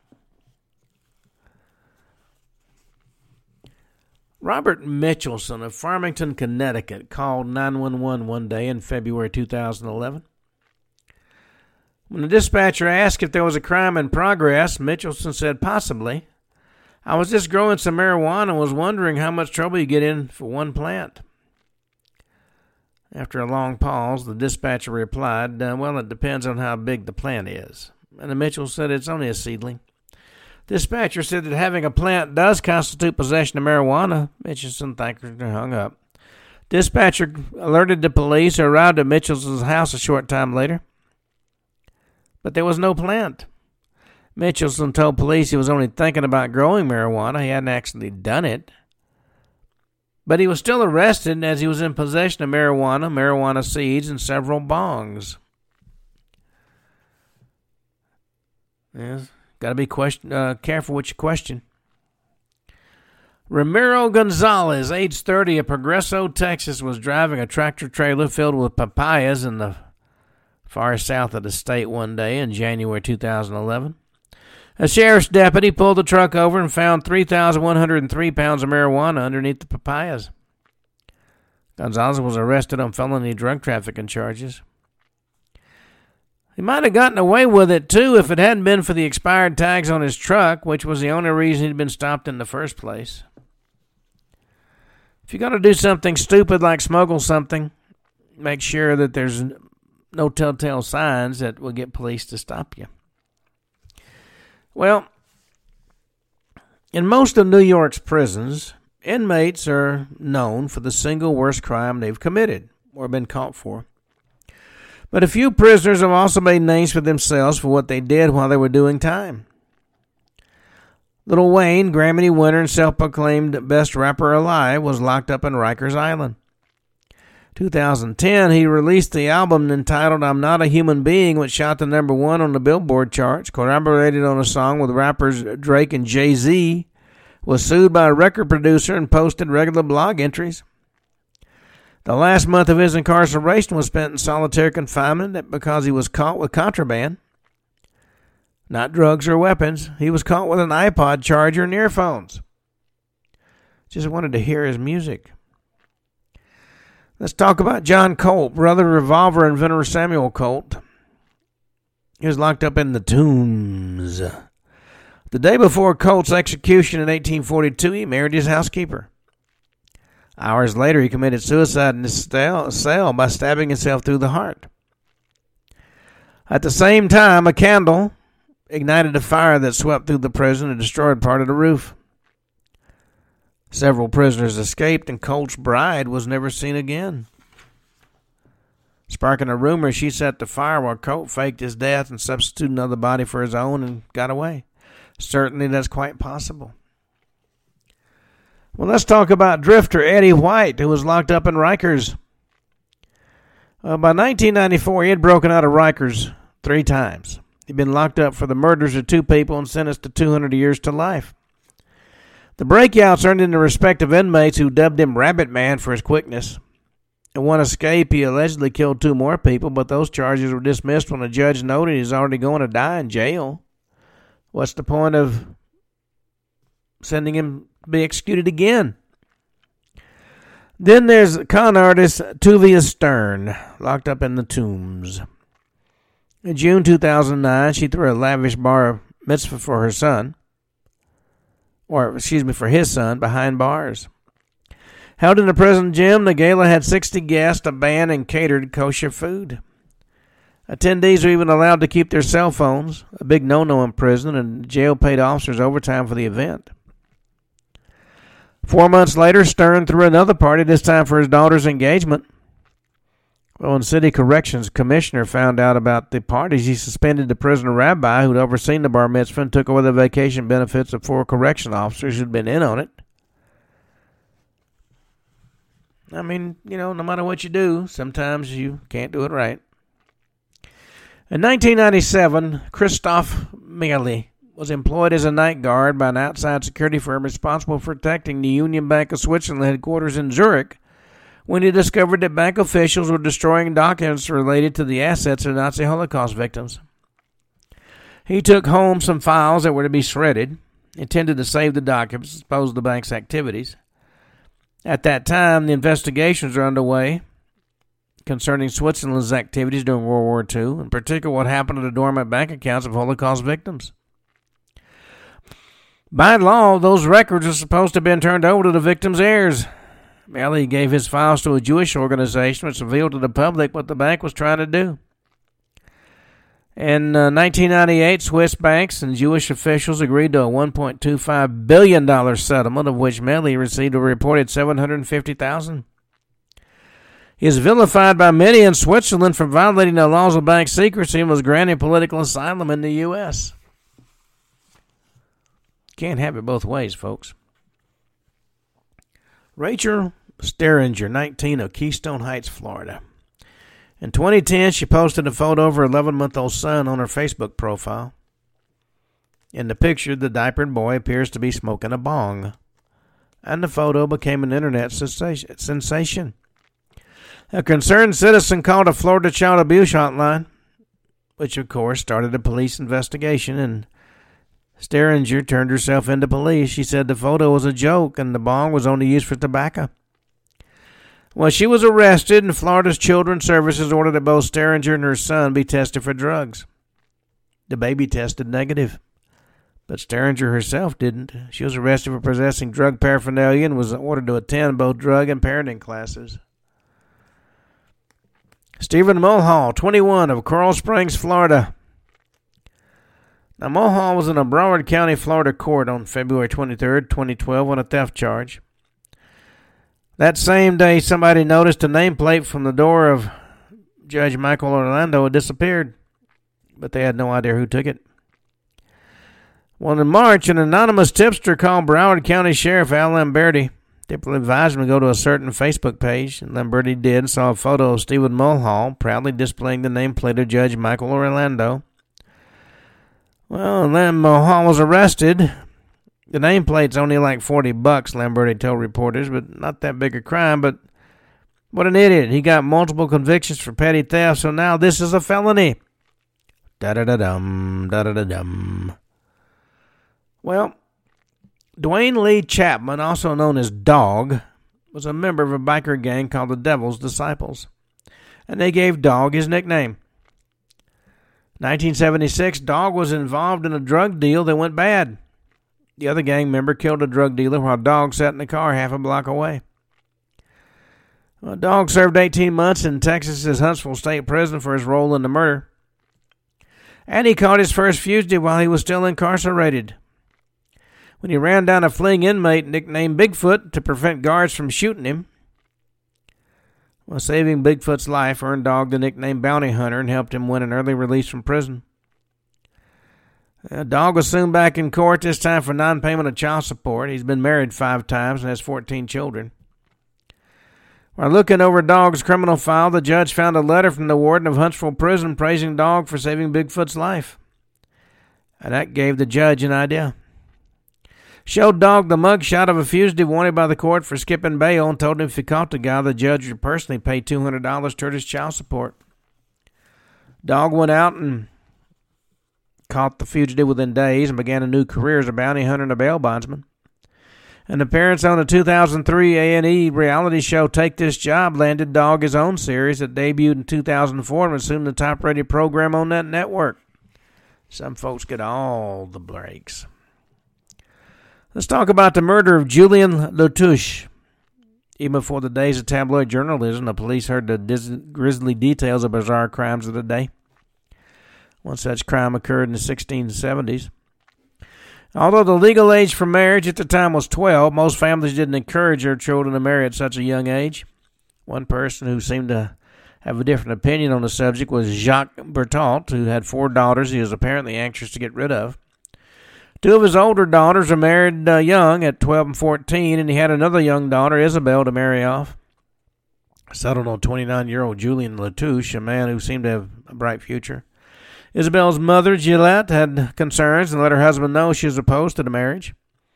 Robert Mitchelson of Farmington, Connecticut, called 911 one day in February 2011. When the dispatcher asked if there was a crime in progress, Mitchelson said, "Possibly. I was just growing some marijuana and was wondering how much trouble you get in for one plant." After a long pause, the dispatcher replied, "Well, it depends on how big the plant is." And the Mitchell said, "It's only a seedling." Dispatcher said that having a plant does constitute possession of marijuana. Mitchelson thanked her and hung up. Dispatcher alerted the police, who arrived at Mitchelson's house a short time later. But there was no plant. Mitchelson told police he was only thinking about growing marijuana. He hadn't actually done it. But he was still arrested as he was in possession of marijuana seeds, and several bongs. Yes, got to be careful what you question. Ramiro Gonzalez, age 30, of Progreso, Texas, was driving a tractor-trailer filled with papayas in the far south of the state one day in January 2011. A sheriff's deputy pulled the truck over and found 3,103 pounds of marijuana underneath the papayas. Gonzalez was arrested on felony drug trafficking charges. He might have gotten away with it, too, if it hadn't been for the expired tags on his truck, which was the only reason he'd been stopped in the first place. If you're going to do something stupid like smuggle something, make sure that there's no telltale signs that will get police to stop you. Well, in most of New York's prisons, inmates are known for the single worst crime they've committed or been caught for. But a few prisoners have also made names for themselves for what they did while they were doing time. Lil Wayne, Grammy winner and self-proclaimed best rapper alive, was locked up in Rikers Island. 2010, he released the album entitled I'm Not a Human Being, which shot to #1 on the Billboard charts, collaborated on a song with rappers Drake and Jay-Z, was sued by a record producer, and posted regular blog entries. The last month of his incarceration was spent in solitary confinement because he was caught with contraband. Not drugs or weapons. He was caught with an iPod charger and earphones. Just wanted to hear his music. Let's talk about John Colt, brother of revolver inventor Samuel Colt. He was locked up in the Tombs. The day before Colt's execution in 1842, he married his housekeeper. Hours later, he committed suicide in his cell by stabbing himself through the heart. At the same time, a candle ignited a fire that swept through the prison and destroyed part of the roof. Several prisoners escaped, and Colt's bride was never seen again. Sparking a rumor, she set the fire while Colt faked his death and substituted another body for his own and got away. Certainly that's quite possible. Well, let's talk about drifter Eddie White, who was locked up in Rikers. By 1994, he had broken out of Rikers 3 times. He'd been locked up for the murders of 2 people and sentenced to 200 years to life. The breakouts earned him the respect of inmates who dubbed him Rabbit Man for his quickness. In one escape, he allegedly killed 2 more people, but those charges were dismissed when a judge noted he's already going to die in jail. What's the point of sending him to be executed again? Then there's con artist Tuvia Stern, locked up in the Tombs. In June 2009, she threw a lavish bar mitzvah for his son, behind bars. Held in the prison gym, the gala had 60 guests, a band, and catered kosher food. Attendees were even allowed to keep their cell phones, a big no-no in prison, and jail paid officers overtime for the event. 4 months later, Stern threw another party, this time for his daughter's engagement. Well, when City Corrections Commissioner found out about the parties, he suspended the prison rabbi who'd overseen the bar mitzvah and took away the vacation benefits of 4 correction officers who'd been in on it. I mean, no matter what you do, sometimes you can't do it right. In 1997, Christoph Meili was employed as a night guard by an outside security firm responsible for protecting the Union Bank of Switzerland headquarters in Zurich when he discovered that bank officials were destroying documents related to the assets of Nazi Holocaust victims. He took home some files that were to be shredded, intended to save the documents, expose the bank's activities. At that time, the investigations were underway concerning Switzerland's activities during World War II, in particular what happened to the dormant bank accounts of Holocaust victims. By law, those records are supposed to have been turned over to the victims' heirs. Meili gave his files to a Jewish organization which revealed to the public what the bank was trying to do. In 1998, Swiss banks and Jewish officials agreed to a $1.25 billion settlement, of which Meili received a reported $750,000. He is vilified by many in Switzerland for violating the laws of bank secrecy and was granted political asylum in the U.S. Can't have it both ways, folks. Rachel Steringer, 19, of Keystone Heights, Florida. In 2010, she posted a photo of her 11-month-old son on her Facebook profile. In the picture, the diapered boy appears to be smoking a bong, and the photo became an internet sensation. A concerned citizen called a Florida child abuse hotline, which of course started a police investigation, and Steringer turned herself into police. She said the photo was a joke and the bong was only used for tobacco. Well, she was arrested, and Florida's Children's Services ordered that both Steringer and her son be tested for drugs. The baby tested negative, but Steringer herself didn't. She was arrested for possessing drug paraphernalia and was ordered to attend both drug and parenting classes. Stephen Mulhall, 21, of Coral Springs, Florida. Now, Mulhall was in a Broward County, Florida court on February 23, 2012 on a theft charge. That same day, somebody noticed a nameplate from the door of Judge Michael Orlando had disappeared, but they had no idea who took it. Well, in March, an anonymous tipster called Broward County Sheriff Al Lamberti. People advised him to go to a certain Facebook page, and Lamberti did and saw a photo of Stephen Mulhall proudly displaying the nameplate of Judge Michael Orlando. Well, and then Mulhall was arrested. The nameplate's only like $40, Lamberti told reporters, but not that big a crime. But what an idiot. He got multiple convictions for petty theft, so now this is a felony. Da-da-da-dum, da-da-da-dum. Well, Dwayne Lee Chapman, also known as Dog, was a member of a biker gang called the Devil's Disciples, and they gave Dog his nickname. 1976, Dog was involved in a drug deal that went bad. The other gang member killed a drug dealer while Dog sat in the car half a block away. Well, Dog served 18 months in Texas's Huntsville State Prison for his role in the murder. And he caught his first fugitive while he was still incarcerated, when he ran down a fleeing inmate nicknamed Bigfoot to prevent guards from shooting him. Well, saving Bigfoot's life earned Dog the nickname Bounty Hunter and helped him win an early release from prison. Dog was soon back in court, this time for non-payment of child support. He's been married 5 times and has 14 children. While looking over Dog's criminal file, the judge found a letter from the warden of Huntsville Prison praising Dog for saving Bigfoot's life. And that gave the judge an idea. Showed Dog the mugshot of a fugitive wanted by the court for skipping bail and told him if he caught the guy, the judge would personally pay $200 toward his child support. Dog went out and caught the fugitive within days and began a new career as a bounty hunter and a bail bondsman. An appearance on the 2003 A&E reality show Take This Job landed Dog his own series that debuted in 2004 and assumed the top-rated program on that network. Some folks get all the breaks. Let's talk about the murder of Julian Latouche. Even before the days of tabloid journalism, the police heard the grisly details of bizarre crimes of the day. One such crime occurred in the 1670s. Although the legal age for marriage at the time was 12, most families didn't encourage their children to marry at such a young age. One person who seemed to have a different opinion on the subject was Jacques Berthault, who had 4 daughters he was apparently anxious to get rid of. 2 of his older daughters were married young at 12 and 14, and he had another young daughter, Isabel, to marry off. Settled on 29-year-old Julian Latouche, a man who seemed to have a bright future. Isabel's mother, Gillette, had concerns and let her husband know she was opposed to the marriage.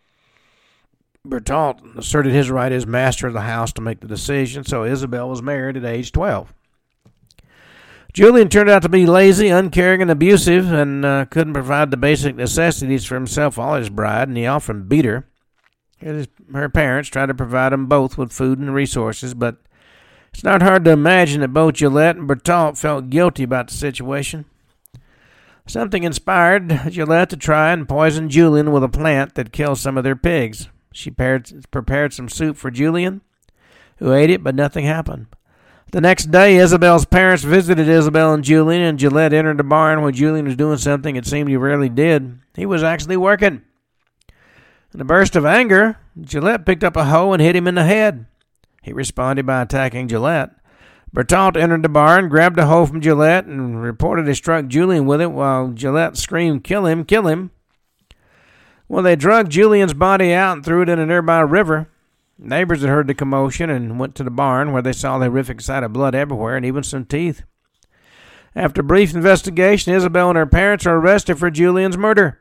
Berthault asserted his right as master of the house to make the decision, so Isabel was married at age 12. Julian turned out to be lazy, uncaring, and abusive, and couldn't provide the basic necessities for himself or his bride, and he often beat her. Her parents tried to provide them both with food and resources, but it's not hard to imagine that both Gillette and Berthault felt guilty about the situation. Something inspired Gillette to try and poison Julian with a plant that kills some of their pigs. She prepared some soup for Julian, who ate it, but nothing happened. The next day, Isabel's parents visited Isabel and Julian, and Gillette entered the barn where Julian was doing something it seemed he rarely did. He was actually working. In a burst of anger, Gillette picked up a hoe and hit him in the head. He responded by attacking Gillette. Berthault entered the barn, grabbed a hoe from Gillette, and reportedly struck Julian with it while Gillette screamed, "Kill him, kill him." Well, they dragged Julian's body out and threw it in a nearby river. Neighbors had heard the commotion and went to the barn where they saw the horrific sight of blood everywhere and even some teeth. After brief investigation, Isabel and her parents are arrested for Julian's murder.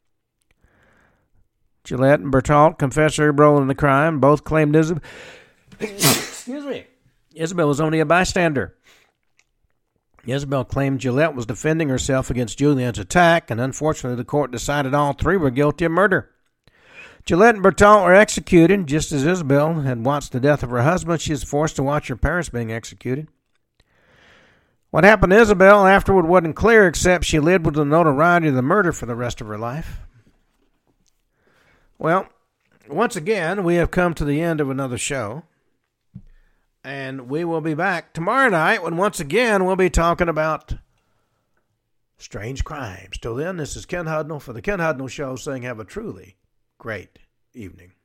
Gillette and Berthault confessed their role in the crime. Both claimed Isabel was only a bystander. Isabel claimed Gillette was defending herself against Julian's attack, and unfortunately the court decided all 3 were guilty of murder. Gillette and Berthault were executed. Just as Isabel had watched the death of her husband, she was forced to watch her parents being executed. What happened to Isabel afterward wasn't clear, except she lived with the notoriety of the murder for the rest of her life. Well, once again, we have come to the end of another show. And we will be back tomorrow night when once again we'll be talking about strange crimes. Till then, this is Ken Hudnall for the Ken Hudnall Show saying have a truly great evening.